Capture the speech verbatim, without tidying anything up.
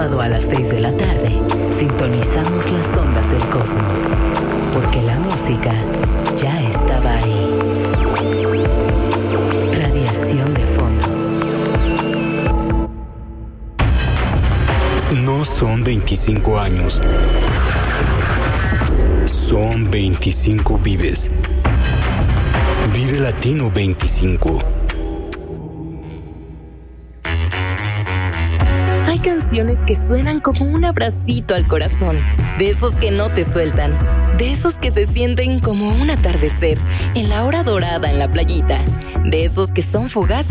sábado a las seis de la tarde, sintonizamos las ondas del cosmos, porque la música ya estaba ahí. Radiación de fondo. No son veinticinco años. Son veinticinco vives. Vive Latino veinticinco. Hay canciones que suenan como un abracito al corazón, de esos que no te sueltan, de esos que se sienten como un atardecer en la hora dorada en la playita, de esos que son fugaces